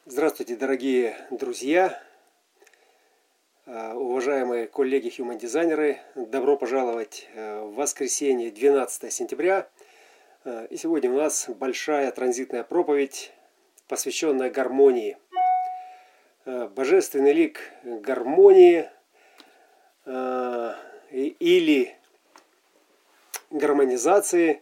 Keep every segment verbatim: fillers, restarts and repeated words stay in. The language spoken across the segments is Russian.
Здравствуйте, дорогие друзья, уважаемые коллеги-хьюман-дизайнеры. Добро пожаловать в воскресенье, двенадцатое сентября. И сегодня у нас большая транзитная проповедь, посвященная гармонии. Божественный лик гармонии или гармонизации,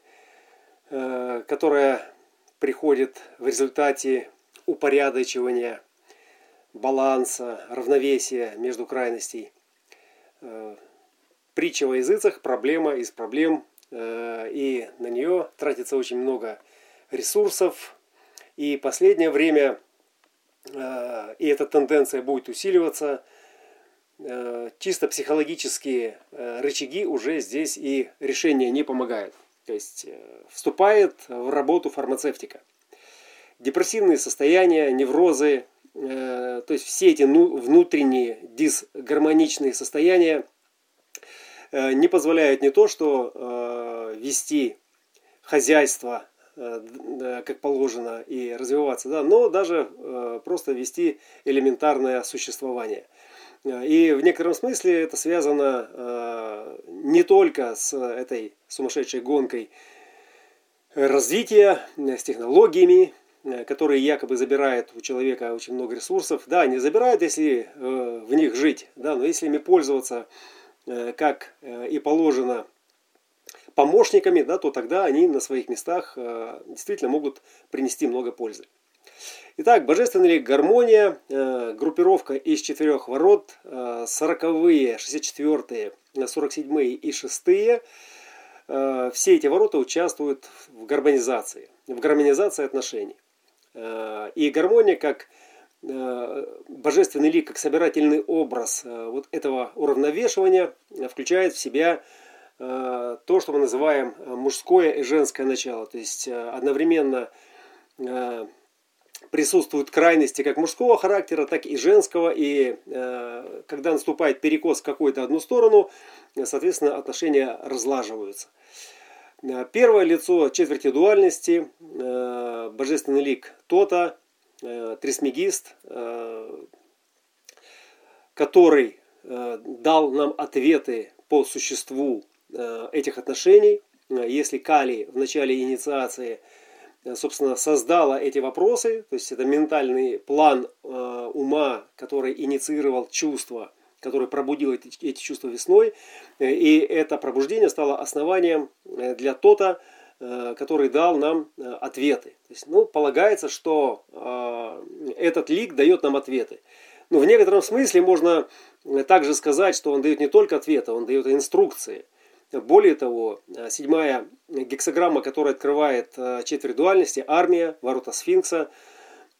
которая приходит в результате упорядочивания, баланса, равновесия между крайностей. Притча во языцах – проблема из проблем, и на нее тратится очень много ресурсов. И последнее время, и эта тенденция будет усиливаться, чисто психологические рычаги уже здесь и решения не помогают. То есть вступает в работу фармацевтика. Депрессивные состояния, неврозы, э, то есть все эти ну, внутренние дисгармоничные состояния э, не позволяют не то, что э, вести хозяйство э, как положено и развиваться, да, но даже э, просто вести элементарное существование. И в некотором смысле это связано э, не только с этой сумасшедшей гонкой развития, с технологиями, которые якобы забирают у человека очень много ресурсов. Да, не забирают, если э, в них жить, да, но если ими пользоваться э, как э, и положено помощниками, да, то тогда они на своих местах э, действительно могут принести много пользы. Итак, божественный лик гармония, э, группировка из четырех ворот, э, сороковые, шестьдесят четвёртые, сорок седьмые и шестые. Э, все эти ворота участвуют в гармонизации, в гармонизации отношений. И гармония как божественный лик, как собирательный образ вот этого уравновешивания включает в себя то, что мы называем мужское и женское начало. То есть одновременно присутствуют крайности как мужского характера, так и женского. И когда наступает перекос в какую-то одну сторону, соответственно, отношения разлаживаются. Первое лицо четверти дуальности, божественный лик Тота, трисмегист, который дал нам ответы по существу этих отношений. Если Кали в начале инициации, собственно, создала эти вопросы, то есть это ментальный план ума, который инициировал чувства, который пробудил эти, эти чувства весной, и это пробуждение стало основанием для Тота, который дал нам ответы. То есть, ну, полагается, что э, этот лик дает нам ответы. Но в некотором смысле можно также сказать, что он дает не только ответы, он дает инструкции. Более того, седьмая гексаграмма, которая открывает четверть дуальности, армия, ворота сфинкса, э,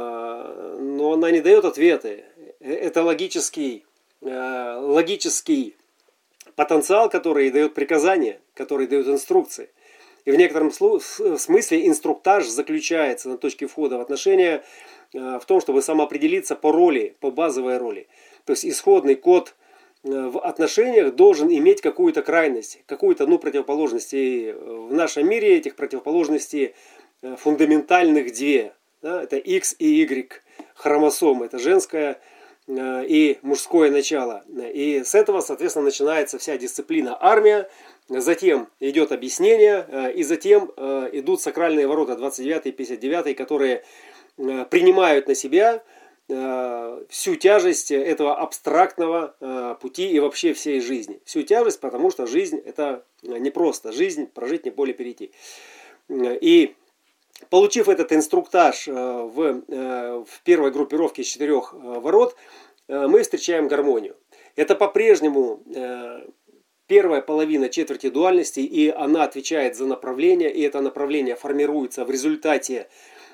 но она не дает ответы. Это логический логический потенциал, который дает приказания, который дает инструкции. И в некотором смысле инструктаж заключается на точке входа в отношения в том, чтобы самоопределиться по роли, по базовой роли. То есть исходный код в отношениях должен иметь какую-то крайность, какую-то ну, противоположность. И в нашем мире этих противоположностей фундаментальных две. Да? Это X и Y хромосомы. Это женская и мужское начало. И с этого, соответственно, начинается вся дисциплина армия. Затем идет объяснение, и затем идут сакральные ворота двадцать девятый и пятьдесят девятый, которые принимают на себя всю тяжесть этого абстрактного пути и вообще всей жизни. Всю тяжесть, потому что жизнь это не просто. Жизнь прожить, не поле перейти. И получив этот инструктаж в, в первой группировке из четырех ворот, мы встречаем гармонию. Это по-прежнему первая половина четверти дуальности, и она отвечает за направление, и это направление формируется в результате,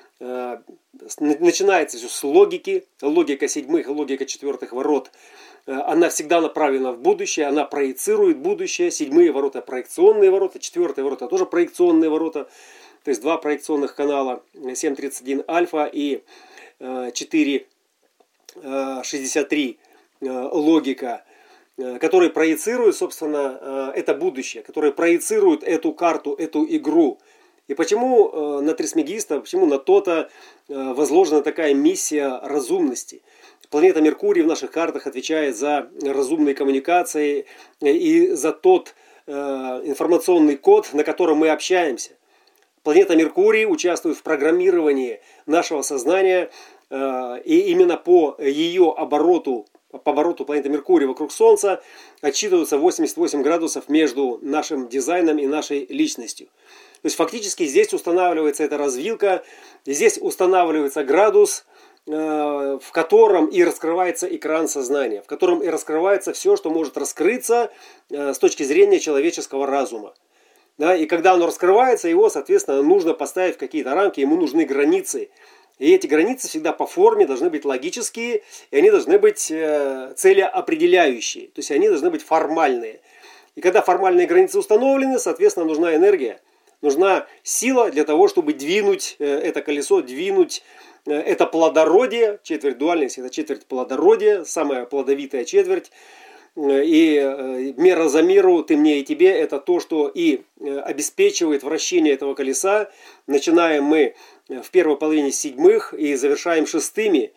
начинается все с логики, логика седьмых, логика четвертых ворот. Она всегда направлена в будущее, она проецирует будущее. Седьмые ворота проекционные ворота, четвертые ворота тоже проекционные ворота. То есть два проекционных канала, семь тридцать один альфа и четыре шестьдесят три логика, которые проецируют, собственно, это будущее, которые проецируют эту карту, эту игру. И почему на Трисмегиста, почему на Тота возложена такая миссия разумности? Планета Меркурий в наших картах отвечает за разумные коммуникации и за тот информационный код, на котором мы общаемся. Планета Меркурий участвует в программировании нашего сознания, и именно по ее обороту, по обороту планеты Меркурий вокруг Солнца отсчитываются восемьдесят восемь градусов между нашим дизайном и нашей личностью. То есть фактически здесь устанавливается эта развилка, здесь устанавливается градус, в котором и раскрывается экран сознания, в котором и раскрывается все, что может раскрыться с точки зрения человеческого разума. Да, и когда оно раскрывается, его, соответственно, нужно поставить в какие-то рамки, ему нужны границы. И эти границы всегда по форме должны быть логические, и они должны быть целеопределяющие, то есть они должны быть формальные. И когда формальные границы установлены, соответственно, нужна энергия, нужна сила для того, чтобы двинуть это колесо, двинуть это плодородие, четверть дуальность, это четверть плодородия, самая плодовитая четверть. И мера за меру, ты мне и тебе, это то, что и обеспечивает вращение этого колеса. Начинаем мы в первой половине седьмых и завершаем шестыми.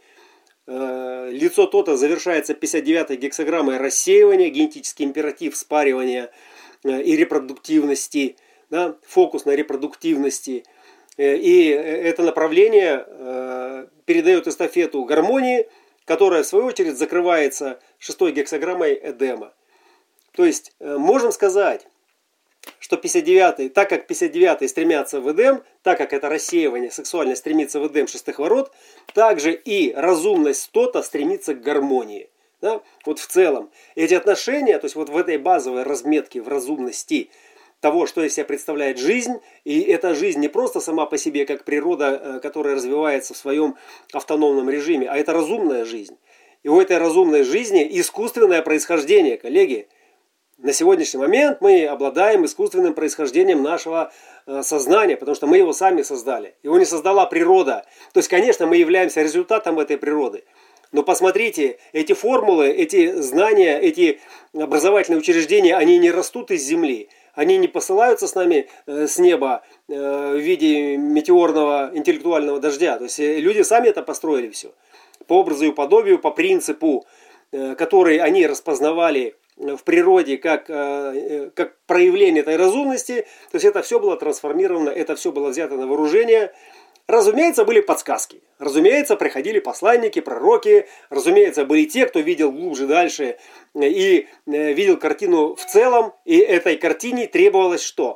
Лицо Тота завершается пятьдесят девятой гексаграммой рассеивания, генетический императив спаривания и репродуктивности, да, фокус на репродуктивности. И это направление передает эстафету гармонии, которая в свою очередь закрывается шестой гексаграммой Эдема. То есть можем сказать, что пятьдесят девятый, так как пятьдесят девятый стремятся в Эдем, так как это рассеивание сексуальное стремится в Эдем шестых ворот, также и разумность Тота стремится к гармонии. Да? Вот в целом эти отношения, то есть вот в этой базовой разметке в разумности того, что из себя представляет жизнь, и эта жизнь не просто сама по себе, как природа, которая развивается в своем автономном режиме, а это разумная жизнь. И у этой разумной жизни искусственное происхождение, коллеги. На сегодняшний момент мы обладаем искусственным происхождением нашего сознания, потому что мы его сами создали. Его не создала природа. То есть, конечно, мы являемся результатом этой природы. Но посмотрите, эти формулы, эти знания, эти образовательные учреждения, они не растут из земли. Они не посылаются с нами с неба в виде метеорного интеллектуального дождя. То есть люди сами это построили все. По образу и подобию, по принципу, который они распознавали в природе как, как проявление этой разумности. То есть это все было трансформировано, это все было взято на вооружение. Разумеется, были подсказки. Разумеется, приходили посланники, пророки. Разумеется, были те, кто видел глубже, дальше и видел картину в целом. И этой картине требовалось что?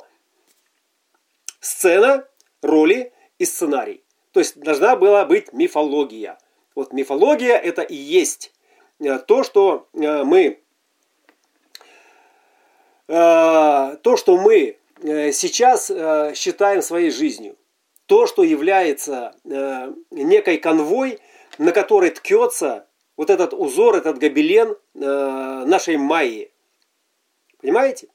Сцена, роли и сценарий. То есть должна была быть мифология. Вот мифология – это и есть то, что мы, то, что мы сейчас считаем своей жизнью. То, что является э, некой конвой, на которой ткется вот этот узор, этот гобелен э, нашей майи. Понимаете?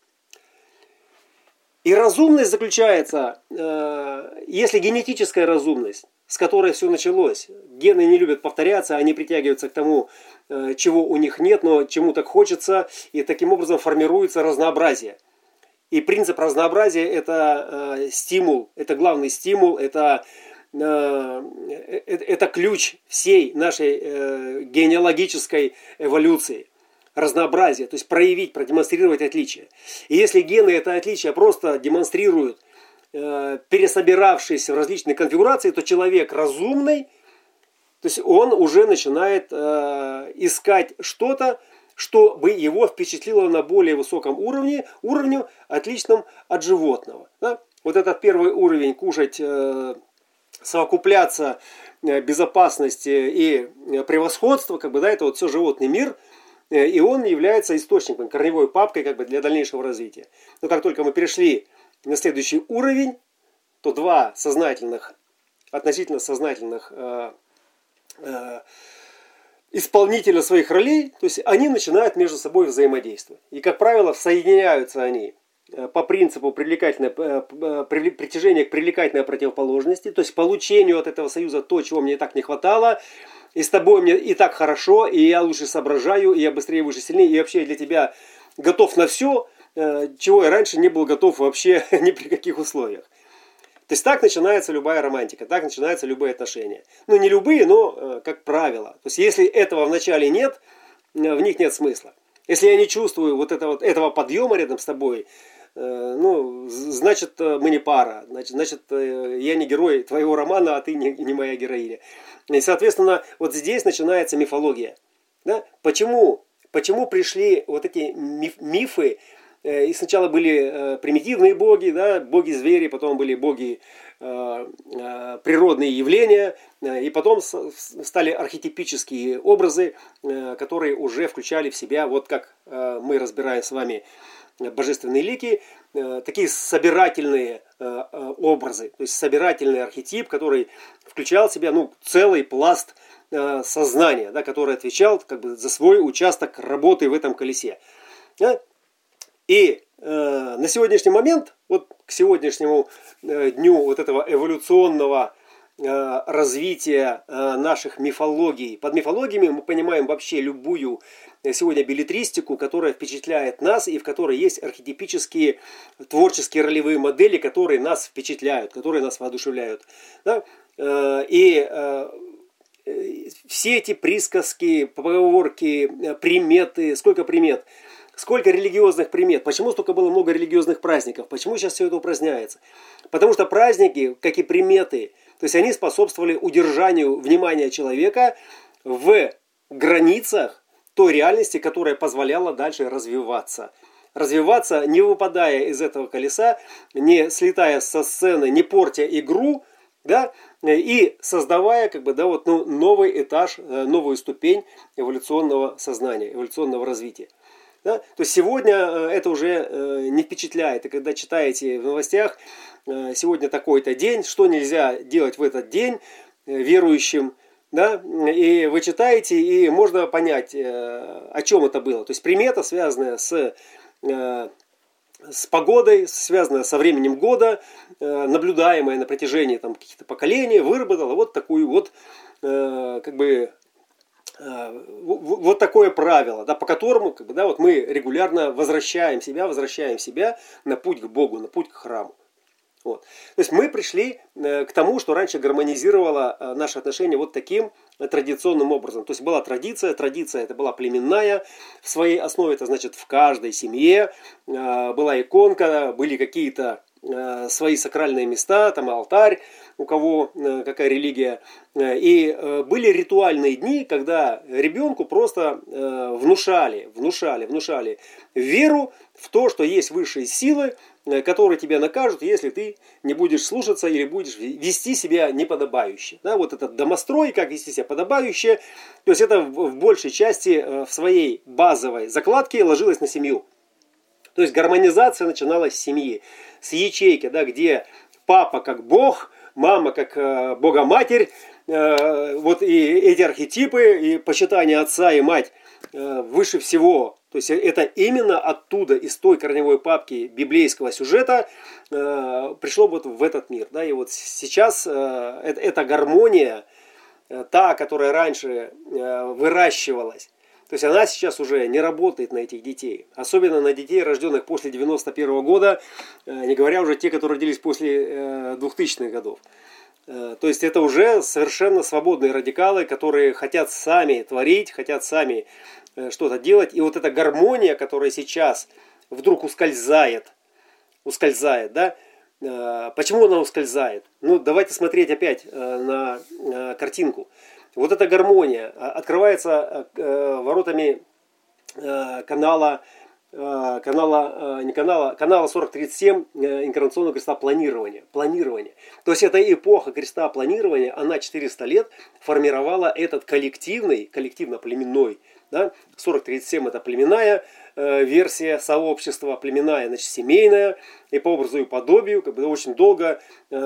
И разумность заключается, э, если генетическая разумность, с которой все началось, гены не любят повторяться, они притягиваются к тому, э, чего у них нет, но чему так хочется, и таким образом формируется разнообразие. И принцип разнообразия – это э, стимул, это главный стимул, это, э, это, это ключ всей нашей э, генеалогической эволюции. Разнообразие, то есть проявить, продемонстрировать отличия. И если гены это отличие просто демонстрируют, э, пересобиравшись в различные конфигурации, то человек разумный, то есть он уже начинает э, искать что-то, чтобы его впечатлило на более высоком уровне, уровню, отличном от животного. Да? Вот этот первый уровень, кушать, э, совокупляться, э, безопасность и превосходство, как бы, да, это вот все животный мир, э, и он является источником, корневой папкой как бы, для дальнейшего развития. Но как только мы перешли на следующий уровень, то два сознательных, относительно сознательных э, э, исполнителя своих ролей, то есть они начинают между собой взаимодействовать. И, как правило, соединяются они по принципу привлекательной, притяжения к привлекательной противоположности, то есть получению от этого союза то, чего мне так не хватало, и с тобой мне и так хорошо, и я лучше соображаю, и я быстрее, выше, сильнее, и вообще для тебя готов на все, чего я раньше не был готов вообще ни при каких условиях. То есть так начинается любая романтика, так начинаются любые отношения. Ну, не любые, но как правило. То есть если этого вначале нет, в них нет смысла. Если я не чувствую вот этого, этого подъема рядом с тобой, ну, значит, мы не пара. Значит, значит, я не герой твоего романа, а ты не, не моя героиня. И, соответственно, вот здесь начинается мифология. Да? Почему, почему пришли вот эти миф, мифы? И сначала были примитивные боги, да, боги-звери, потом были боги природные явления, и потом стали архетипические образы, которые уже включали в себя, вот как мы разбираем с вами божественные лики, такие собирательные образы, то есть собирательный архетип, который включал в себя, ну, целый пласт сознания, да, который отвечал как бы за свой участок работы в этом колесе. Да? И э, на сегодняшний момент, вот к сегодняшнему э, дню вот этого эволюционного э, развития э, наших мифологий, под мифологиями мы понимаем вообще любую сегодня беллетристику, которая впечатляет нас и в которой есть архетипические творческие ролевые модели, которые нас впечатляют, которые нас воодушевляют. Да? Э, и э, все эти присказки, поговорки, приметы, сколько примет, сколько религиозных примет, почему столько было много религиозных праздников, почему сейчас все это упраздняется? Потому что праздники, как и приметы, то есть они способствовали удержанию внимания человека в границах той реальности, которая позволяла дальше развиваться. Развиваться, не выпадая из этого колеса, не слетая со сцены, не портя игру, да, и создавая как бы, да, вот, ну, новый этаж, новую ступень эволюционного сознания, эволюционного развития. Да? То есть сегодня это уже не впечатляет. И когда читаете в новостях, сегодня такой-то день, что нельзя делать в этот день верующим, да? И вы читаете, и можно понять, о чем это было. То есть примета, связанная с, с погодой, связанная со временем года, наблюдаемая на протяжении там, каких-то поколений, выработала вот такую вот как бы вот такое правило, да, по которому как бы, да, вот мы регулярно возвращаем себя, возвращаем себя на путь к Богу, на путь к храму. Вот. То есть мы пришли к тому, что раньше гармонизировало наши отношения вот таким традиционным образом. То есть была традиция, традиция это была племенная, в своей основе, это значит в каждой семье была иконка, были какие-то свои сакральные места, там алтарь, у кого какая религия. И были ритуальные дни, когда ребенку просто внушали, внушали, внушали веру в то, что есть высшие силы, которые тебя накажут, если ты не будешь слушаться или будешь вести себя неподобающе. Да, вот этот домострой, как вести себя подобающе, то есть это в большей части в своей базовой закладке ложилось на семью. То есть гармонизация начиналась с семьи, с ячейки, да, где папа как Бог, мама как э, Богоматерь, э, вот и эти архетипы, и почитание отца и мать э, выше всего. То есть это именно оттуда, из той корневой папки библейского сюжета э, пришло вот в этот мир. Да, и вот сейчас э, это, эта гармония, э, та, которая раньше э, выращивалась, то есть она сейчас уже не работает на этих детей. Особенно на детей, рожденных после девяносто первого года, не говоря уже те, которые родились после двухтысячных годов. То есть это уже совершенно свободные радикалы, которые хотят сами творить, хотят сами что-то делать. И вот эта гармония, которая сейчас вдруг ускользает, ускользает, да? Почему она ускользает? Ну, давайте смотреть опять на картинку. Вот эта гармония открывается воротами канала, канала, не канала, канала сорок тридцать семь инкарнационного креста планирования. Планирование. То есть эта эпоха креста планирования, она четыреста лет формировала этот коллективный, коллективно-племенной. Да? сорок тридцать семь это племенная версия сообщества, племенная, значит, семейная, и по образу и подобию, как бы очень долго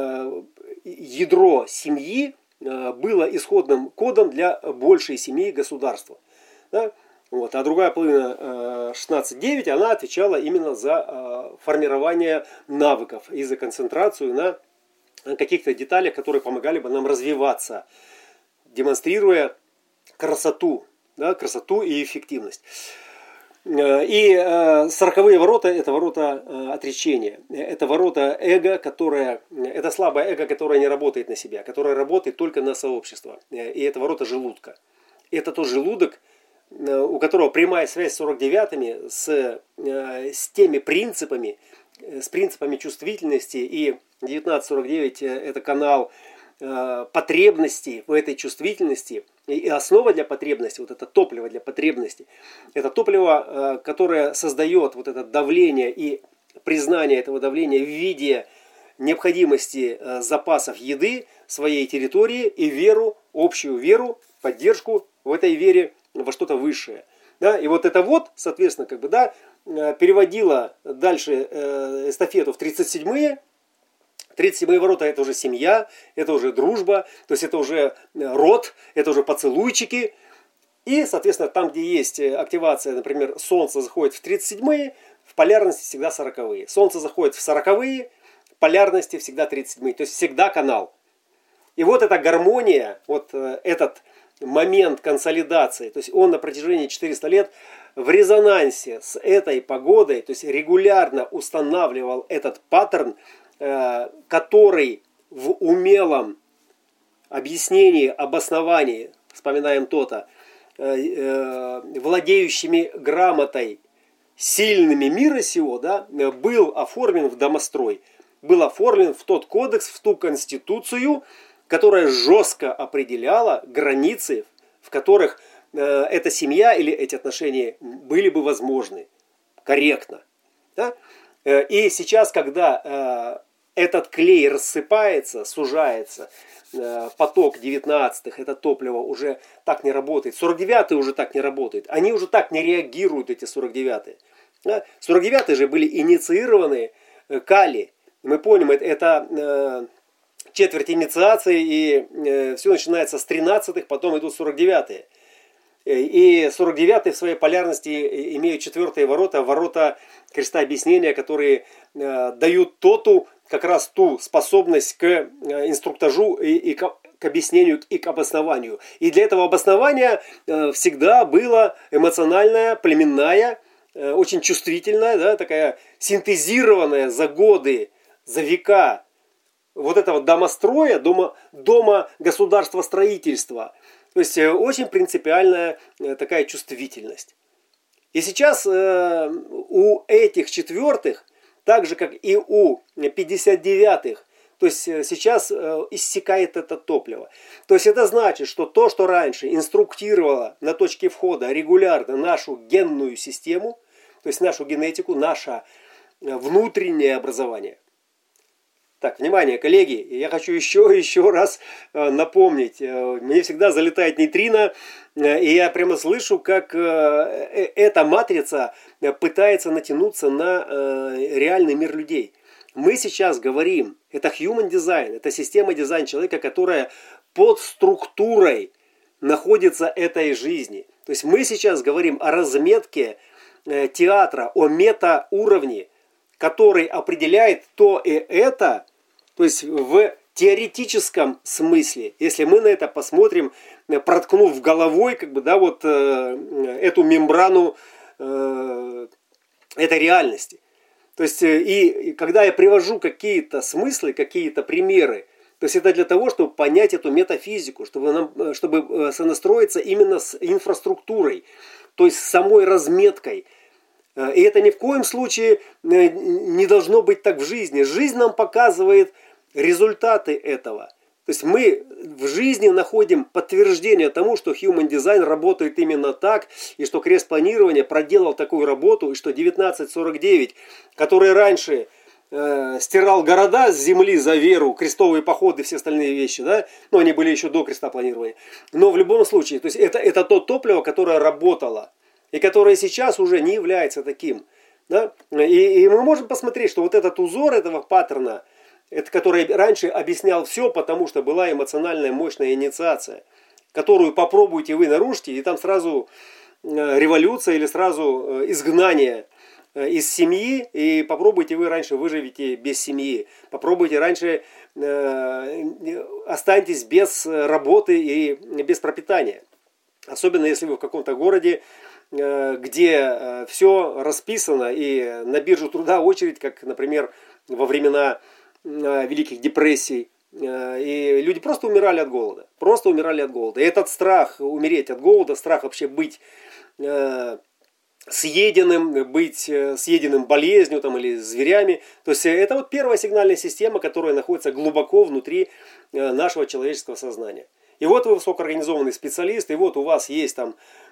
ядро семьи было исходным кодом для большей семьи государства. Да? Вот. А другая половина шестнадцать девять, она отвечала именно за формирование навыков и за концентрацию на каких-то деталях, которые помогали бы нам развиваться, демонстрируя красоту, да, красоту и эффективность. И сороковые ворота – это ворота отречения. Это ворота эго, которое, это слабое эго, которое не работает на себя, которое работает только на сообщество. И это ворота желудка. Это тот желудок, у которого прямая связь с сорок девятыми, с, с теми принципами, с принципами чувствительности. И девятнадцать сорок девять – это канал потребностей в этой чувствительности. И основа для потребности, вот это топливо для потребности, это топливо, которое создает вот это давление и признание этого давления в виде необходимости запасов еды своей территории и веру, общую веру, поддержку в этой вере во что-то высшее. Да? И вот это вот, соответственно, как бы, да, переводило дальше эстафету в тридцать седьмые. тридцать седьмые ворота – это уже семья, это уже дружба, то есть это уже род, это уже поцелуйчики. И, соответственно, там, где есть активация, например, Солнце заходит в тридцать седьмые, в полярности всегда сороковые. Солнце заходит в сороковые, в полярности всегда тридцать седьмые, то есть всегда канал. И вот эта гармония, вот этот момент консолидации, то есть он на протяжении четырёхсот лет в резонансе с этой погодой, то есть регулярно устанавливал этот паттерн, который в умелом объяснении, обосновании, вспоминаем то-то, владеющими грамотой сильными мира сего, да, был оформлен в домострой, был оформлен в тот кодекс, в ту конституцию, которая жестко определяла границы, в которых эта семья или эти отношения были бы возможны корректно. Да? И сейчас, когда этот клей рассыпается, сужается, поток девятнадцатых, это топливо уже так не работает. сорок девятые уже так не работают. Они уже так не реагируют, эти сорок девятые. сорок девятые же были инициированы Кали. Мы помним, это, это четверть инициации, и все начинается с тринадцатых, потом идут сорок девятые. И сорок девятые в своей полярности имеют четвертые ворота, ворота креста объяснения, которые дают тоту, как раз ту способность к инструктажу и, и к, к объяснению, и к обоснованию. И для этого обоснования всегда было эмоциональное, племенная, очень чувствительная, да, такая синтезированная за годы, за века вот этого домостроя, дома, дома государства строительства. То есть очень принципиальная такая чувствительность. И сейчас э, у этих четвертых, так же как и у пятьдесят девятых, то есть сейчас э, иссякает это топливо. То есть это значит, что то, что раньше инструктировало на точке входа регулярно нашу генную систему, то есть нашу генетику, наше внутреннее образование. Так, внимание, коллеги, я хочу еще еще раз напомнить. Мне всегда залетает нейтрино, и я прямо слышу, как эта матрица пытается натянуться на реальный мир людей. Мы сейчас говорим, это human design, это система дизайна человека, которая под структурой находится этой жизни. То есть мы сейчас говорим о разметке театра, о метауровне, который определяет то и это, то есть в теоретическом смысле, если мы на это посмотрим, проткнув головой, как бы, да, вот э, эту мембрану э, этой реальности. То есть, и, и когда я привожу какие-то смыслы, какие-то примеры, то есть это для того, чтобы понять эту метафизику, чтобы, нам, чтобы сонастроиться именно с инфраструктурой, то есть с самой разметкой. И это ни в коем случае не должно быть так в жизни. Жизнь нам показывает результаты этого. То есть мы в жизни находим подтверждение тому, что Human Design работает именно так, и что крест планирования проделал такую работу, и что девятнадцать сорок девять, который раньше э, стирал города с земли за веру, крестовые походы и все остальные вещи, да, но они были еще до креста планирования. Но в любом случае, то есть это, это то топливо, которое работало. И которое сейчас уже не является таким. Да? И, и мы можем посмотреть, что вот этот узор этого паттерна, это, который раньше объяснял все, потому что была эмоциональная мощная инициация, которую попробуйте вы нарушите, и там сразу революция или сразу изгнание из семьи, и попробуйте вы раньше выживете без семьи, попробуйте раньше останьтесь без работы и без пропитания. Особенно если вы в каком-то городе, где все расписано, и на биржу труда очередь, как, например, во времена Великих депрессий. И люди просто умирали от голода. Просто умирали от голода. И этот страх умереть от голода, страх вообще быть съеденным, быть съеденным болезнью там, или зверями. То есть это вот первая сигнальная система, которая находится глубоко внутри нашего человеческого сознания. И вот вы высокоорганизованный специалист, и вот у вас есть там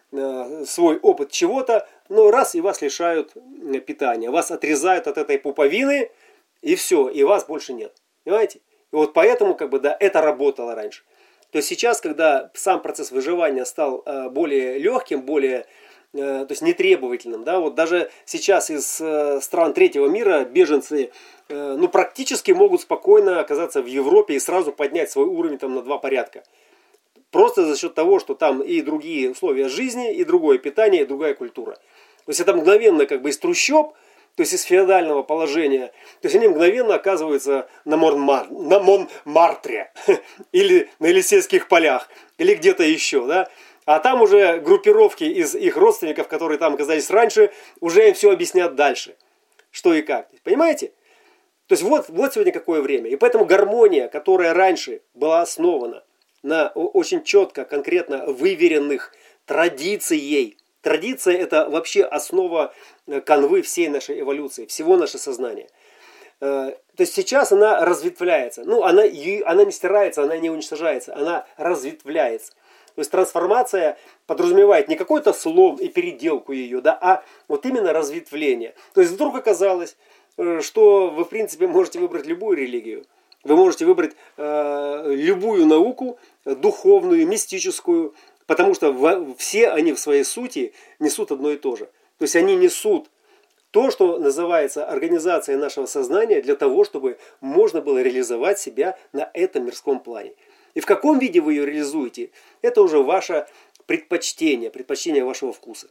свой опыт чего-то, но раз и вас лишают питания, вас отрезают от этой пуповины, и все, и вас больше нет. Понимаете? И вот поэтому как бы, да, это работало раньше. То есть сейчас, когда сам процесс выживания стал более легким, более, то есть нетребовательным, да, вот даже сейчас из стран третьего мира беженцы ну, практически могут спокойно оказаться в Европе и сразу поднять свой уровень там, на два порядка. Просто за счет того, что там и другие условия жизни, и другое питание, и другая культура. То есть это мгновенно как бы из трущоб, то есть из феодального положения, то есть они мгновенно оказываются на, Монмар, на Монмартре, или на Елисейских полях, или где-то еще, да. А там уже группировки из их родственников, которые там оказались раньше, уже им все объяснят дальше, что и как. Понимаете? То есть вот, вот сегодня какое время. И поэтому гармония, которая раньше была основана на очень четко, конкретно выверенных традицией. Традиция – это вообще основа канвы всей нашей эволюции, всего нашего сознания. То есть сейчас она разветвляется. Ну, она, она не стирается, она не уничтожается, она разветвляется. То есть трансформация подразумевает не какой-то слом и переделку ее, да, а вот именно разветвление. То есть вдруг оказалось, что вы в принципе можете выбрать любую религию. Вы можете выбрать э, любую науку, духовную, мистическую, потому что в, все они в своей сути несут одно и то же. То есть они несут то, что называется организацией нашего сознания для того, чтобы можно было реализовать себя на этом мирском плане. И в каком виде вы ее реализуете, это уже ваше предпочтение, предпочтение вашего вкуса.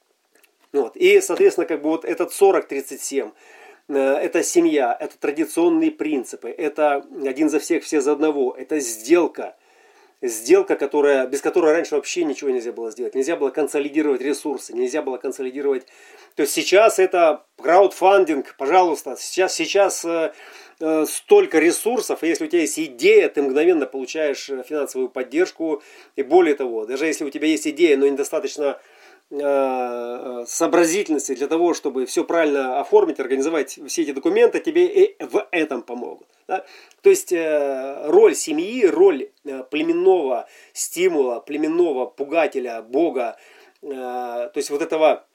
Вот. И, соответственно, как бы вот этот сорок тридцать семь, это семья, это традиционные принципы, это один за всех, все за одного, это сделка. Сделка, которая, без которой раньше вообще ничего нельзя было сделать. Нельзя было консолидировать ресурсы, нельзя было консолидировать. То есть сейчас это краудфандинг, пожалуйста. Сейчас, сейчас э, э, столько ресурсов, и если у тебя есть идея, ты мгновенно получаешь финансовую поддержку. И более того, даже если у тебя есть идея, но недостаточно э, сообразительности для того, чтобы все правильно оформить, организовать все эти документы, тебе и в этом помогут. Да? То есть э, роль семьи, роль э, племенного стимула, племенного пугателя, бога, э, то есть вот этого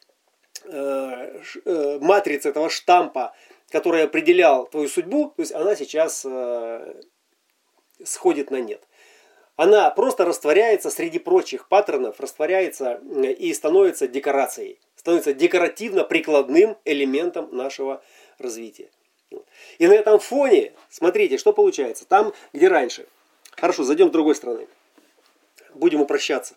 э, э, матрицы, этого штампа, который определял твою судьбу, то есть она сейчас э, сходит на нет. Она просто растворяется среди прочих паттернов, растворяется и становится декорацией, становится декоративно-прикладным элементом нашего развития. И на этом фоне, смотрите, что получается. Там, где раньше. Хорошо, зайдем с другой стороны. Будем упрощаться.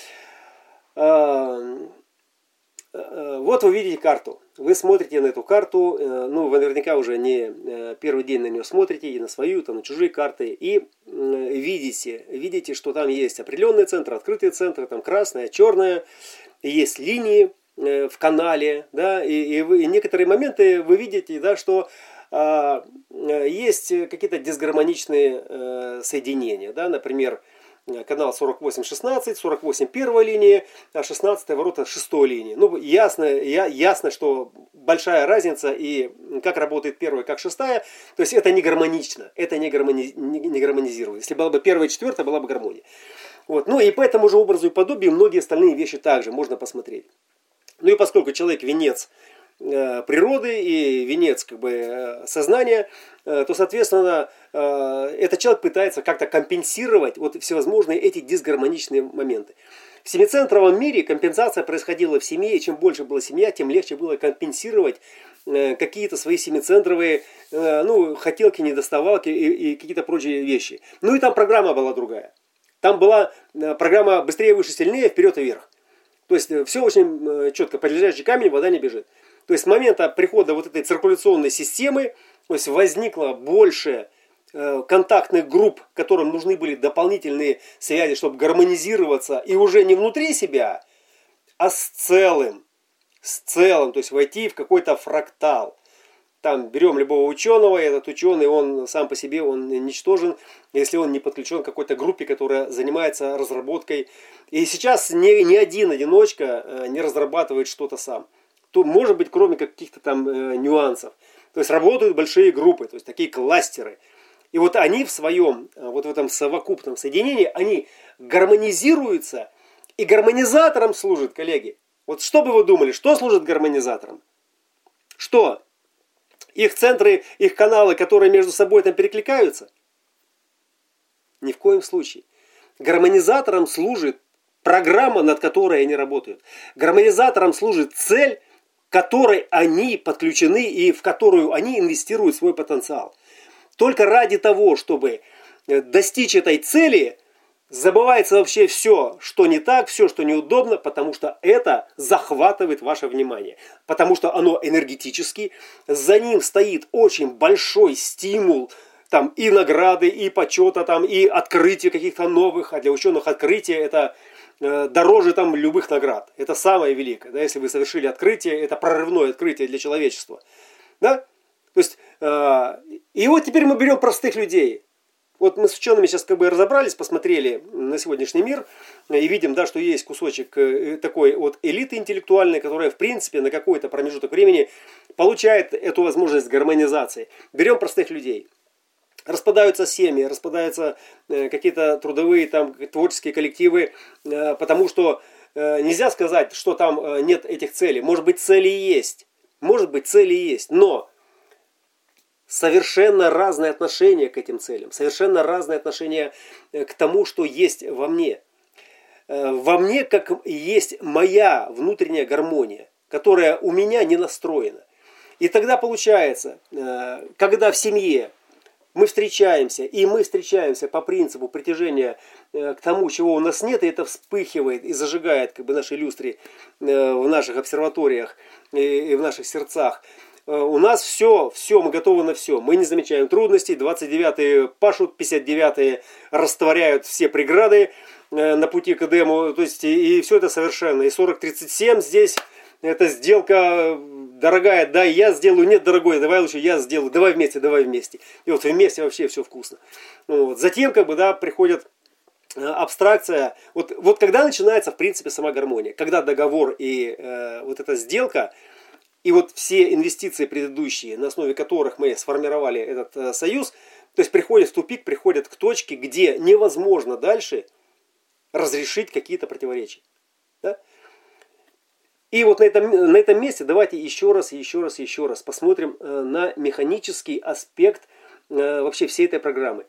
Вот вы видите карту. Вы смотрите на эту карту. Ну, вы наверняка уже не первый день на нее смотрите, и на свою, там, на чужие карты. И видите, видите, что там есть определенные центры, открытые центры, там красное, черное. И есть линии в канале. Да, и, и, вы, и некоторые моменты вы видите, да, что есть какие-то дисгармоничные соединения, да, например, канал сорок восемь шестнадцать, сорок восемь первая линия, а шестнадцатая ворота шестой линии. Ну, ясно, я, ясно, что большая разница и как работает первая, как шестая, то есть это не гармонично, это не, гармони, не, не гармонизирует. Если была бы первая и четвертая, была бы гармония. Вот. Ну и по этому же образу и подобию многие остальные вещи также можно посмотреть. Ну и поскольку человек венец природы и венец как бы сознания, то, соответственно, этот человек пытается как-то компенсировать вот всевозможные эти дисгармоничные моменты. В семицентровом мире компенсация происходила в семье, и чем больше была семья, тем легче было компенсировать какие-то свои семицентровые, ну, хотелки, недоставалки и, и какие-то прочие вещи. Ну и там программа была другая. Там была программа быстрее, выше, сильнее, вперед и вверх. То есть все очень четко, под лежачий камень вода не бежит. То есть с момента прихода вот этой циркуляционной системы, то есть возникло больше э, контактных групп, которым нужны были дополнительные связи, чтобы гармонизироваться, и уже не внутри себя, а с целым. С целым, то есть войти в какой-то фрактал. Там берем любого ученого, и этот ученый, он сам по себе, он ничтожен, если он не подключен к какой-то группе, которая занимается разработкой. И сейчас ни, ни один одиночка не разрабатывает что-то сам. То, может быть, кроме каких-то там э, нюансов. То есть работают большие группы, то есть такие кластеры. И вот они в своем, вот в этом совокупном соединении, они гармонизируются, и гармонизатором служат, коллеги. Вот что бы вы думали, что служит гармонизатором? Что? Их центры, их каналы, которые между собой там перекликаются? Ни в коем случае. Гармонизатором служит программа, над которой они работают. Гармонизатором служит цель, к которой они подключены и в которую они инвестируют свой потенциал. Только ради того, чтобы достичь этой цели, забывается вообще все, что не так, все, что неудобно, потому что это захватывает ваше внимание. Потому что оно энергетически, за ним стоит очень большой стимул, там и награды, и почета, там, и открытия каких-то новых, а для ученых открытие это э, дороже там любых наград. Это самое великое. Да? Если вы совершили открытие, это прорывное открытие для человечества. Да? То есть, э, и вот теперь мы берем простых людей. Вот мы с учеными сейчас как бы разобрались, посмотрели на сегодняшний мир и видим, да, что есть кусочек такой вот элиты интеллектуальной, которая в принципе на какой-то промежуток времени получает эту возможность гармонизации. Берем простых людей. Распадаются семьи, распадаются какие-то трудовые, там, творческие коллективы, потому что нельзя сказать, что там нет этих целей. Может быть, цели есть, может быть, цели есть, но совершенно разное отношение к этим целям, совершенно разное отношение к тому, что есть во мне. Во мне как есть моя внутренняя гармония, которая у меня не настроена. И тогда получается, когда в семье мы встречаемся, и мы встречаемся по принципу притяжения к тому, чего у нас нет, и это вспыхивает и зажигает как бы наши люстры в наших обсерваториях и в наших сердцах. У нас все, все, мы готовы на все. Мы не замечаем трудностей. двадцать девятые пашут, пятьдесят девятые растворяют все преграды на пути к Эдему. То есть, и, и все это совершенно. И сорок тридцать семь здесь, это сделка дорогая. Да, я сделаю. Нет, дорогой, давай лучше я сделаю. Давай вместе, давай вместе. И вот вместе вообще все вкусно. Вот. Затем, как бы, да, приходит абстракция. Вот, вот когда начинается, в принципе, сама гармония. Когда договор и э, вот эта сделка, и вот все инвестиции предыдущие, на основе которых мы сформировали этот э, союз, то есть приходят в тупик, приходят к точке, где невозможно дальше разрешить какие-то противоречия. Да? И вот на этом, на этом месте давайте еще раз, еще раз, еще раз посмотрим э, на механический аспект э, вообще всей этой программы.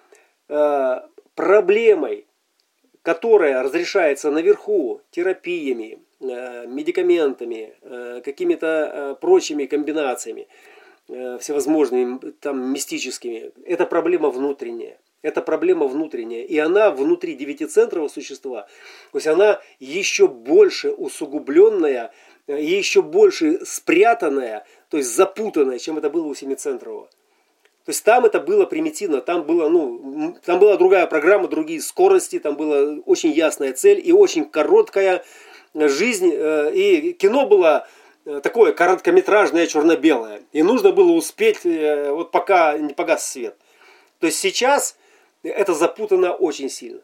Э, проблемой, которая разрешается наверху терапиями, медикаментами, какими-то прочими комбинациями, всевозможными там мистическими. Это проблема внутренняя. Это проблема внутренняя. И она внутри девятицентрового существа, то есть она еще больше усугубленная, еще больше спрятанная, то есть запутанная, чем это было у семицентрового. То есть там это было примитивно, там, было, ну, там была другая программа, другие скорости, там была очень ясная цель и очень короткая жизнь. И кино было такое короткометражное, черно-белое. И нужно было успеть, вот пока не погас свет. То есть сейчас это запутано очень сильно.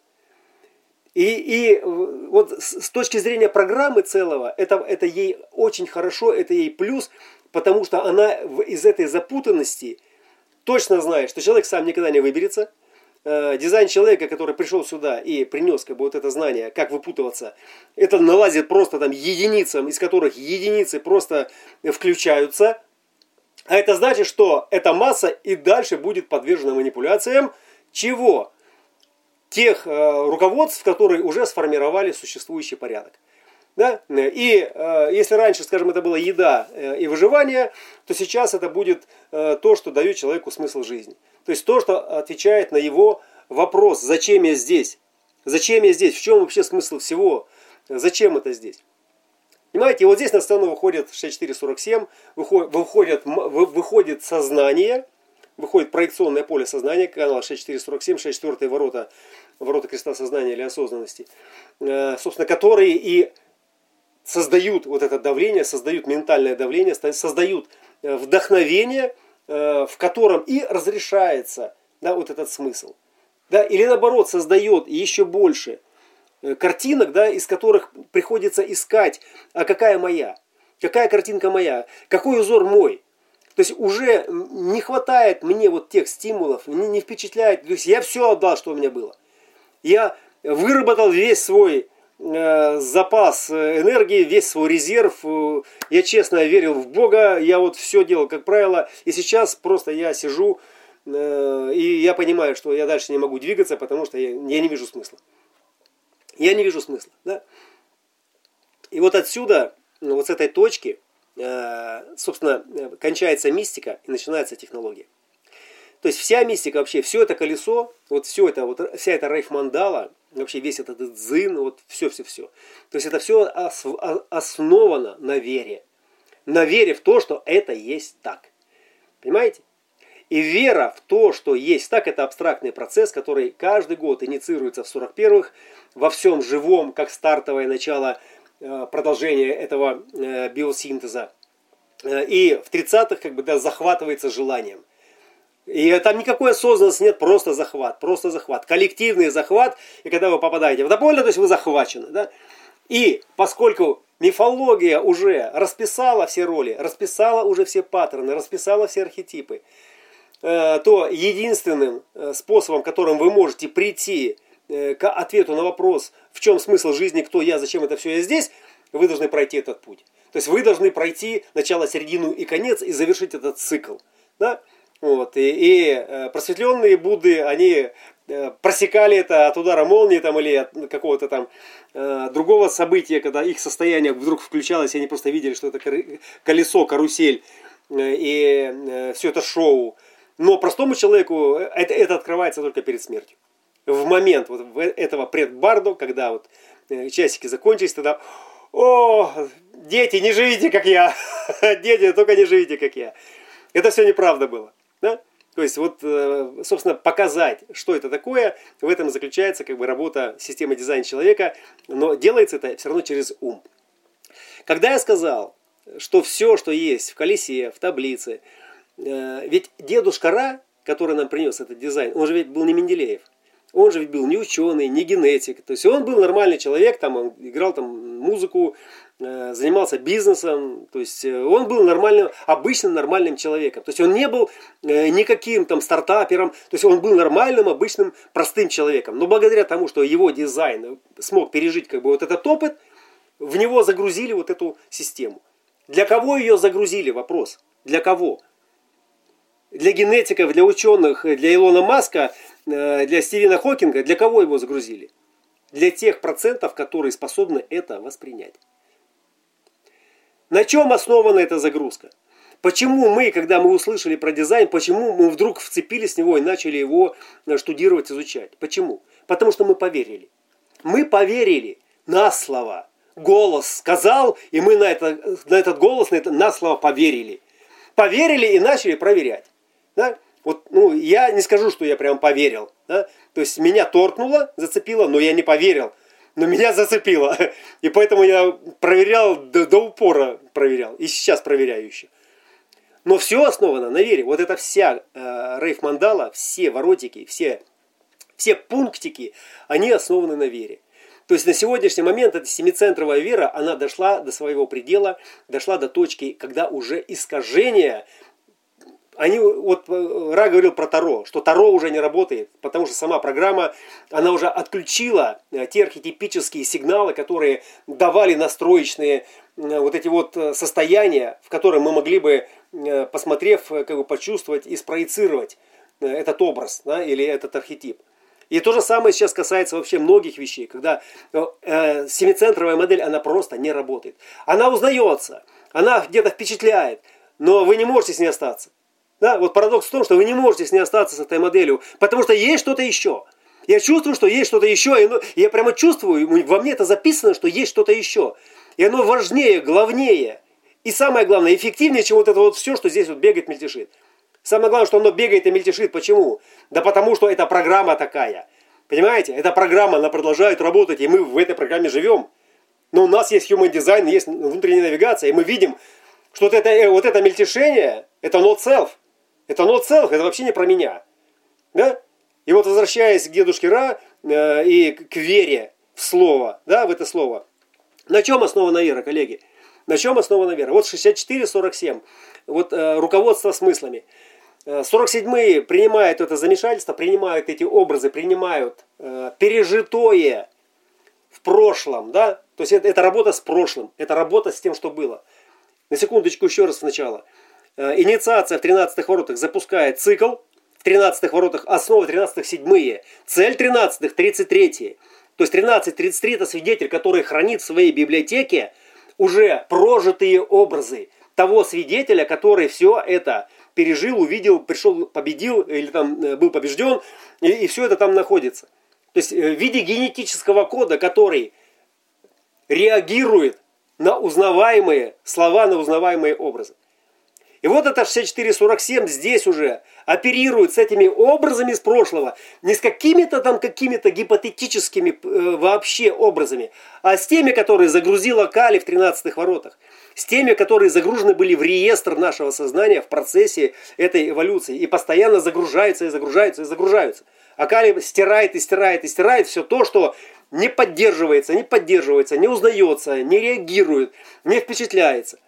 И, и вот с точки зрения программы целого, это, это ей очень хорошо, это ей плюс, потому что она из этой запутанности точно знает, что человек сам никогда не выберется. Дизайн человека, который пришел сюда и принес как бы вот это знание, как выпутываться, это налазит просто там единицам, из которых единицы просто включаются. А это значит, что эта масса и дальше будет подвержена манипуляциям чего? Тех э, руководств, которые уже сформировали существующий порядок. Да? И э, если раньше, скажем, это была еда э, и выживание, то сейчас это будет э, то, что дает человеку смысл жизни. То есть то, что отвечает на его вопрос, зачем я здесь? Зачем я здесь? В чем вообще смысл всего? Зачем это здесь? Понимаете, и вот здесь на сцену выходит шестьдесят четыре сорок семь, выходит, выходит, выходит сознание, выходит проекционное поле сознания, канал шестьдесят четыре сорок семь, шестьдесят четвёртые ворота, ворота креста сознания или осознанности, собственно, которые и создают вот это давление, создают ментальное давление, создают вдохновение, в котором и разрешается, да, вот этот смысл. Да, или наоборот, создает еще больше картинок, да, из которых приходится искать, а какая моя, какая картинка моя, какой узор мой. То есть уже не хватает мне вот тех стимулов, не, не впечатляет. То есть я все отдал, что у меня было. Я выработал весь свой э, запас энергии, весь свой резерв. Я честно верил в Бога, я вот все делал, как правило. И сейчас просто я сижу, э, и я понимаю, что я дальше не могу двигаться, потому что я, я не вижу смысла. Я не вижу смысла. Да? И вот отсюда, вот с этой точки, собственно, кончается мистика и начинается технология. То есть вся мистика вообще, все это колесо, вот все это, вот вся эта рейф-мандала, вообще весь этот дзин, вот все-все-все. То есть это все основано на вере. На вере в то, что это есть так. Понимаете? И вера в то, что есть так, это абстрактный процесс, который каждый год инициируется в сорок первых, во всем живом, как стартовое начало продолжение этого биосинтеза. И в тридцатых как бы, да, захватывается желанием. И там никакой осознанности нет, просто захват, просто захват. Коллективный захват, и когда вы попадаете в это поле, то есть вы захвачены. Да? И поскольку мифология уже расписала все роли, расписала уже все паттерны, расписала все архетипы, то единственным способом, которым вы можете прийти к ответу на вопрос, в чем смысл жизни, кто я, зачем это все я здесь, вы должны пройти этот путь. То есть вы должны пройти начало, середину и конец и завершить этот цикл. Да? Вот. И, и просветленные Будды, они просекали это от удара молнии там, или от какого-то там э, другого события, когда их состояние вдруг включалось, и они просто видели, что это колесо, карусель э, и э, все это шоу. Но простому человеку это, это открывается только перед смертью. В момент вот этого предбардо, когда вот часики закончились, тогда: о, дети, не живите, как я. Дети, только не живите, как я. Это все неправда было. Да? То есть, вот, собственно, показать, что это такое, в этом заключается как бы работа системы дизайна человека, но делается это все равно через ум. Когда я сказал, что все, что есть в колесе, в таблице, ведь дедушка Ра, который нам принес этот дизайн, он же ведь был не Менделеев. Он же ведь был не ученый, не генетик. То есть он был нормальный человек, там, он играл там, музыку, э, занимался бизнесом. То есть он был нормальным, обычным нормальным человеком. То есть он не был э, никаким там стартапером. То есть он был нормальным, обычным, простым человеком. Но благодаря тому, что его дизайн смог пережить как бы, вот этот опыт, в него загрузили вот эту систему. Для кого ее загрузили? Вопрос. Для кого? Для генетиков, для ученых, для Илона Маска, для Стивена Хокинга, для кого его загрузили? Для тех процентов, которые способны это воспринять. На чем основана эта загрузка? Почему мы, когда мы услышали про дизайн, почему мы вдруг вцепились в него и начали его штудировать, изучать? Почему? Потому что мы поверили. Мы поверили на слово. Голос сказал, и мы на, это, на этот голос, на, это, на слово поверили. Поверили и начали проверять. Да? Вот, ну, я не скажу, что я прям поверил. Да? То есть меня торкнуло, зацепило, но я не поверил. Но меня зацепило. И поэтому я проверял, до, до упора проверял. И сейчас проверяю еще. Но все основано на вере. Вот эта вся э, рейф-мандала, все воротики, все, все пунктики, они основаны на вере. То есть на сегодняшний момент эта семицентровая вера, она дошла до своего предела, дошла до точки, когда уже искажения. Они, вот Ра говорил про Таро, что Таро уже не работает, потому что сама программа, она уже отключила те архетипические сигналы, которые давали настроечные вот эти вот состояния, в которые мы могли бы, посмотрев, как бы почувствовать и спроецировать этот образ, да, или этот архетип. И то же самое сейчас касается вообще многих вещей, когда э, семицентровая модель, она просто не работает. Она узнается, она где-то впечатляет, но вы не можете с ней остаться. Да, вот парадокс в том, что вы не можете с ней остаться с этой моделью, потому что есть что-то еще. Я чувствую, что есть что-то еще, и оно, я прямо чувствую, во мне это записано, что есть что-то еще. И оно важнее, главнее, и самое главное, эффективнее, чем вот это вот все, что здесь вот бегает, мельтешит. Самое главное, что оно бегает и мельтешит. Почему? Да потому что эта программа такая. Понимаете? Эта программа, она продолжает работать, и мы в этой программе живем. Но у нас есть human design, есть внутренняя навигация, и мы видим, что вот это, вот это мельтешение, это not self. Это not self, это вообще не про меня. Да? И вот возвращаясь к дедушке Ра э, и к вере в слово, да, в это слово. На чем основана вера, коллеги? На чем основана вера? Вот шестьдесят четыре сорок семь. Вот э, руководство смыслами. сорок седьмые принимают это замешательство, принимают эти образы, принимают э, пережитое в прошлом, да? То есть это, это работа с прошлым, это работа с тем, что было. На секундочку еще раз сначала. Э, инициация в тринадцатых воротах запускает цикл, в тринадцатых воротах основа, тринадцатых седьмые, цель тринадцатых тридцать третьи. То есть тринадцать тридцать три это свидетель, который хранит в своей библиотеке уже прожитые образы того свидетеля, который все это пережил, увидел, пришел, победил или там был побежден, и, и все это там находится. То есть в виде генетического кода, который реагирует на узнаваемые слова, на узнаваемые образы. И вот это шестьдесят четыре сорок семь здесь уже оперирует с этими образами из прошлого, не с какими-то там какими-то гипотетическими э, вообще образами, а с теми, которые загрузила Кали в тринадцатых воротах, с теми, которые загружены были в реестр нашего сознания в процессе этой эволюции и постоянно загружаются и загружаются и загружаются. А Кали стирает и стирает и стирает все то, что не поддерживается, не поддерживается, не узнается, не реагирует, не впечатляется.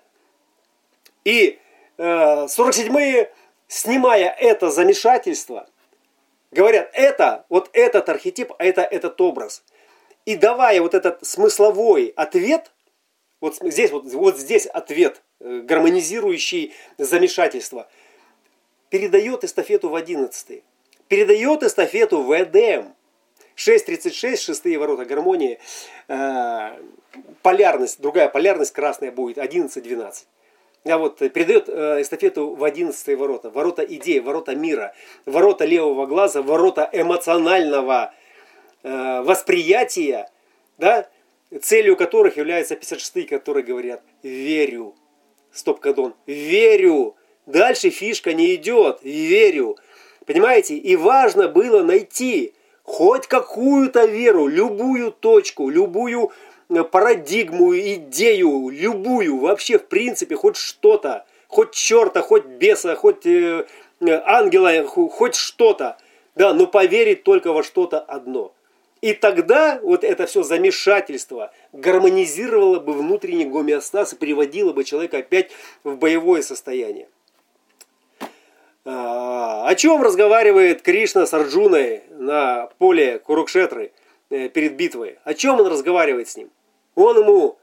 И сорок седьмые, снимая это замешательство, говорят, это, вот этот архетип, а это этот образ. И давая вот этот смысловой ответ, вот здесь, вот, вот здесь ответ, гармонизирующий замешательство, передает эстафету в одиннадцатый, передает эстафету в Эдем. шесть тридцать шесть, шестые ворота гармонии, э, полярность, другая полярность красная будет, одиннадцать двенадцать. А вот передает эстафету в одиннадцатые ворота. Ворота идей, ворота мира, ворота левого глаза, ворота эмоционального э, восприятия, да, целью которых являются пятьдесят шестые, которые говорят «верю». Стоп-кодон. «Верю». Дальше фишка не идет. «Верю». Понимаете? И важно было найти хоть какую-то веру, любую точку, любую парадигму, идею, любую, вообще в принципе, хоть что-то, хоть черта, хоть беса, хоть э, ангела, хоть что-то, да, но поверить только во что-то одно. И тогда вот это все замешательство гармонизировало бы внутренний гомеостаз и приводило бы человека опять в боевое состояние. А, о чем разговаривает Кришна с Арджуной на поле Курукшетры э, перед битвой? О чем он разговаривает с ним? Он ему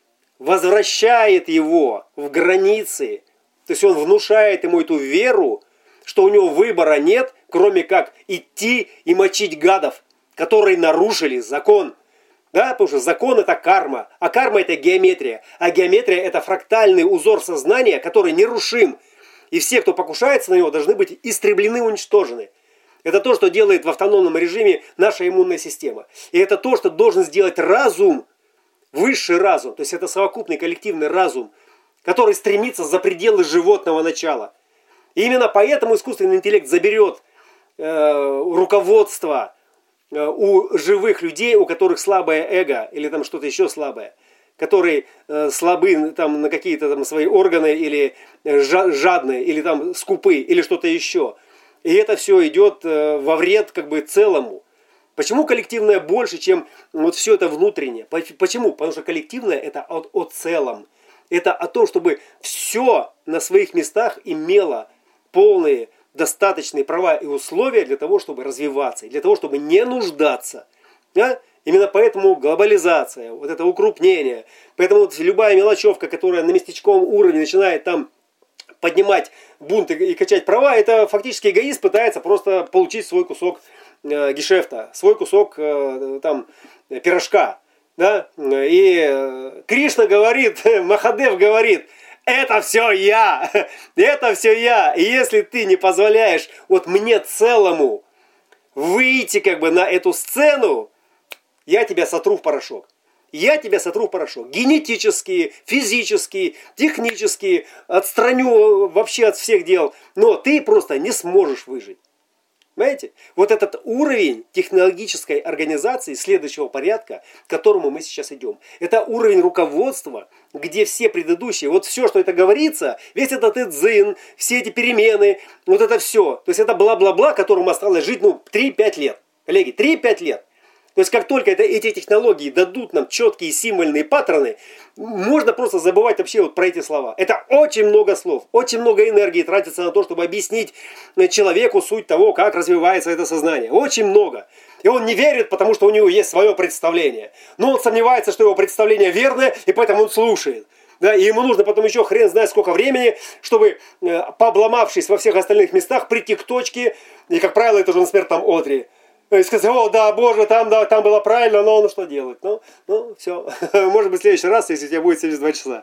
возвращает его в границы, то есть он внушает ему эту веру, что у него выбора нет, кроме как идти и мочить гадов, которые нарушили закон. Да, потому что закон это карма, а карма это геометрия, а геометрия это фрактальный узор сознания, который нерушим. И все, кто покушается на него, должны быть истреблены, уничтожены. Это то, что делает в автономном режиме наша иммунная система. И это то, что должен сделать разум, высший разум, то есть это совокупный коллективный разум, который стремится за пределы животного начала. И именно поэтому искусственный интеллект заберет э, руководство э, у живых людей, у которых слабое эго или там что-то еще слабое, которые э, слабы там, на какие-то там свои органы или жадные, или там скупы, или что-то еще. И это все идет э, во вред как бы целому. Почему коллективное больше, чем вот все это внутреннее? Почему? Потому что коллективное это о, о целом. Это о том, чтобы все на своих местах имело полные, достаточные права и условия для того, чтобы развиваться, для того, чтобы не нуждаться. Да? Именно поэтому глобализация, вот это укрупнение. Поэтому вот любая мелочевка, которая на местечковом уровне начинает там поднимать бунт и, и качать права, это фактически эгоист пытается просто получить свой кусок э, гешефта, свой кусок э, там пирожка. Да? И э, Кришна говорит, Махадев говорит, это все я, это все я. И если ты не позволяешь вот мне целому выйти как бы на эту сцену, я тебя сотру в порошок. Я тебя сотру в порошок. Генетически, физически, технически, отстраню вообще от всех дел. Но ты просто не сможешь выжить. Понимаете? Вот этот уровень технологической организации следующего порядка, к которому мы сейчас идем. Это уровень руководства, где все предыдущие, вот все, что это говорится, весь этот эдзин, все эти перемены, вот это все. То есть это бла-бла-бла, которому осталось жить, ну, три-пять лет. Коллеги, три-пять лет. То есть как только это, эти технологии дадут нам четкие символьные паттерны, можно просто забывать вообще вот про эти слова. Это очень много слов, очень много энергии тратится на то, чтобы объяснить человеку суть того, как развивается это сознание. Очень много. И он не верит, потому что у него есть свое представление. Но он сомневается, что его представление верное, и поэтому он слушает. Да, и ему нужно потом еще хрен знает сколько времени, чтобы, э, пообломавшись во всех остальных местах, прийти к точке, и, как правило, это уже, например, там Одри. И сказать, о, да, боже, там, да, там было правильно, но ну что делать? Ну, ну, все. Может быть, в следующий раз, если у тебя будет семьдесят два часа.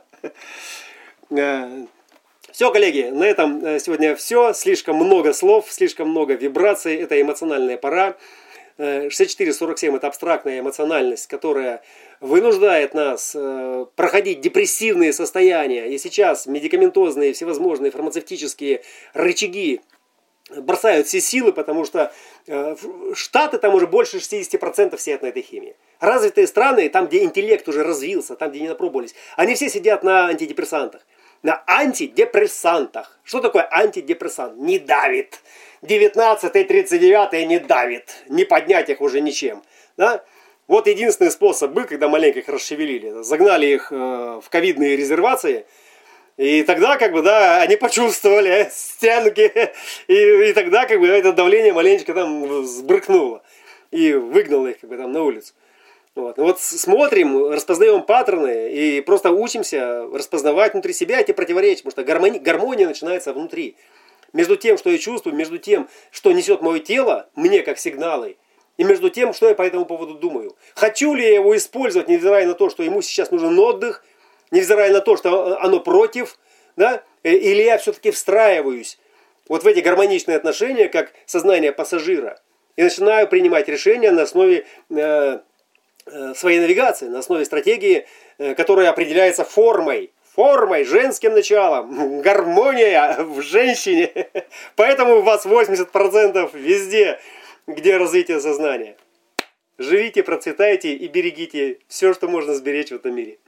Все, коллеги, на этом сегодня все. Слишком много слов, слишком много вибраций. Это эмоциональная пора. шестьдесят четыре сорок семь – это абстрактная эмоциональность, которая вынуждает нас проходить депрессивные состояния. И сейчас медикаментозные, всевозможные фармацевтические рычаги бросают все силы, потому что э, Штаты там уже больше шестьдесят процентов сидят на этой химии. Развитые страны, там, где интеллект уже развился, там, где не напробовались, они все сидят на антидепрессантах. На антидепрессантах. Что такое антидепрессант? Не давит. девятнадцатый, тридцать девятый не давит. Не поднять их уже ничем. Да? Вот единственный способ был, когда маленько их расшевелили. Загнали их э, в ковидные резервации. И тогда, как бы, да, они почувствовали стенки, и, и тогда, как бы, это давление маленечко там сбрыкнуло, и выгнало их, как бы, там на улицу. Вот. Вот смотрим, распознаем паттерны, и просто учимся распознавать внутри себя эти противоречия, потому что гармония, гармония начинается внутри. Между тем, что я чувствую, между тем, что несет мое тело, мне как сигналы, и между тем, что я по этому поводу думаю. Хочу ли я его использовать, невзирая на то, что ему сейчас нужен отдых, невзирая на то, что оно против, да? Или я все-таки встраиваюсь вот в эти гармоничные отношения, как сознание пассажира, и начинаю принимать решения на основе э, э, своей навигации, на основе стратегии, э, которая определяется формой, формой, женским началом, гармония в женщине. Поэтому у вас восемьдесят процентов везде, где развитие сознания. Живите, процветайте и берегите все, что можно сберечь в этом мире.